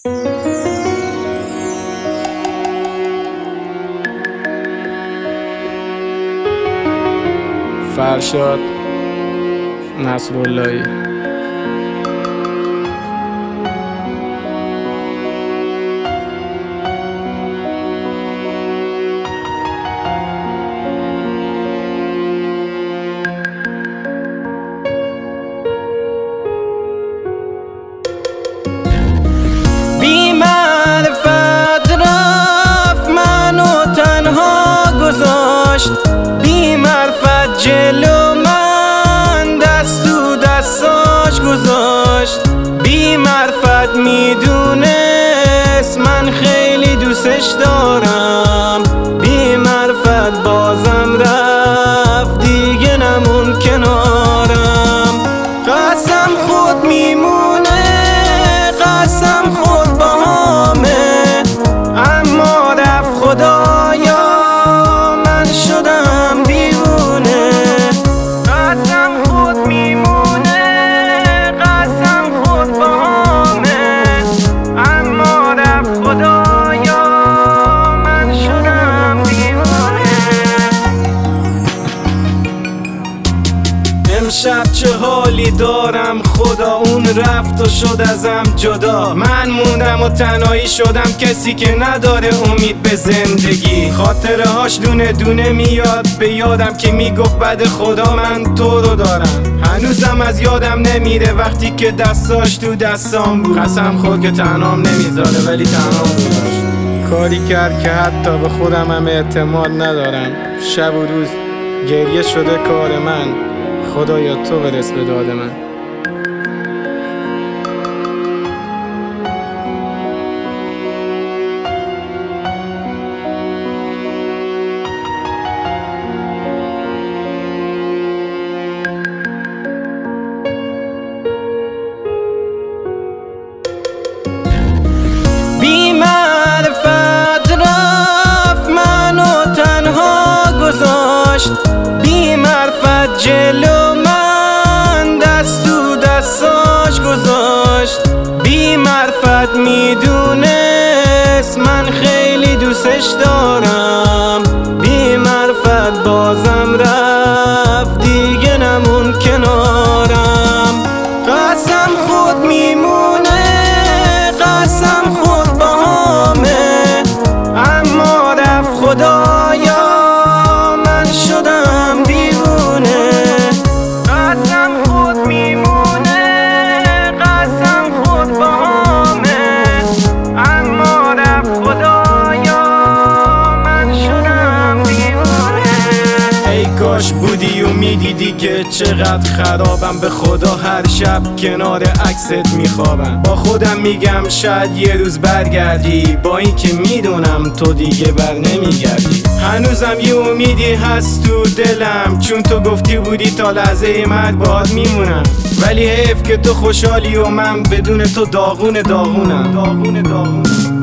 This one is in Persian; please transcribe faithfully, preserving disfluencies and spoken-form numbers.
فرشاد نصراللهی. بی معرفت رفت منو تنها گذاشت، بی معرفت جلو من دست تو دستاش گذاشت، بی معرفت میدونست من خیلی دوستش دارم، بی معرفت بازم رفت دیگه نمون کنارم. قسم خود میمونه، قسم خود باهامه، اما رفت خدایا من شدم دیوونه. قسم خود میمونه، قسم خود باهامه، اما رفت خدایا من شدم دیوونه. امشب چه حالی دارم خدا، اون رفت و شد ازم جدا، من موندم و تنهایی شدم، کسی که نداره امید به زندگی. خاطره هاش دونه دونه میاد به یادم که میگفت بعد خدا من تو رو دارم، هنوزم از یادم نمیره وقتی که دستاش تو دستام بود. قسم خود که تنهام نمیذاره ولی تنها بوداش. کاری کرد که حتی به خودم هم اعتماد ندارم، شب و روز گریه شده کار من، خدایا تو برس به داد من. بی معرفت رفت منو تنها گذاشت، بی معرفت جلو من دست تو دستاش گذاشت، بی معرفت میدونست من خیلی دوستش دارم، بی معرفت بازم رفت دیگه نمون کنارم. قسم خود میمونه، قسم خود باهامه، اما رفت خدایا من شدم دیوونه. قسم خود میمونه، قسم خود باهامه، اما رفت خدایا من شدم دیوونه. ای کاش بودی و میدیدی که چقدر خرابم، به خدا هر شب کنار عکست میخوابم، با خودم میگم شاید یه روز برگردی، با این که میدونم تو دیگه بر نمیگردی. هنوزم یه امیدی هست تو دلم، چون تو گفتی بودی تا لحظه مرگ باهات میمونم، ولی حیف که تو خوشحالی و من بدون تو داغون داغونم داغون داغونم.